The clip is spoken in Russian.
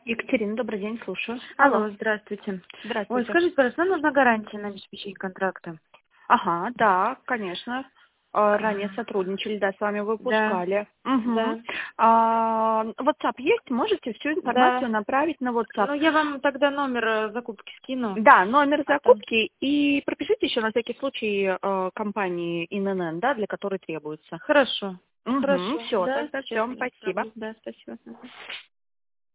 Екатерина, добрый день, слушаю. Алло, здравствуйте. Ой, Здравствуйте. скажите, пожалуйста, нам нужна гарантия на обеспечение контракта. Ага, да, конечно. Ранее сотрудничали, да, с вами Да, выпускали. Угу. да, WhatsApp есть? Можете всю информацию да. направить на WhatsApp? Ну, я вам тогда номер закупки скину. Да, номер А там... закупки и пропишите еще на всякий случай компании ИНН, да, для которой требуется. Хорошо, Угу, хорошо. все, Да, тогда сейчас все, я спасибо. направлю. Да, спасибо. Мгм.